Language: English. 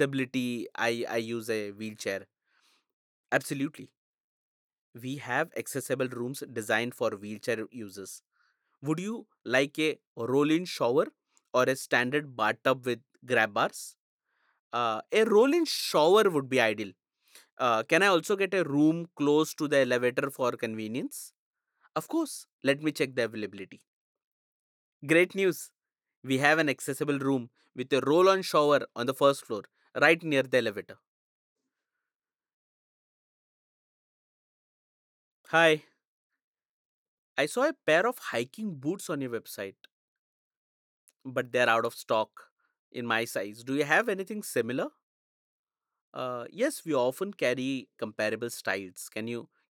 accessibility, I use a wheelchair. Absolutely. We have accessible rooms designed for wheelchair users. Would you like a roll in shower or a standard bathtub with grab bars? A roll in shower would be ideal. Can I also get a room close to the elevator for convenience? Of course, let me check the availability. Great news! We have an accessible room with a roll on shower on the first floor, right near the elevator. Hi, I saw a pair of hiking boots on your website, but they're out of stock in my size. Do you have anything similar? Yes, we often carry comparable styles. Can you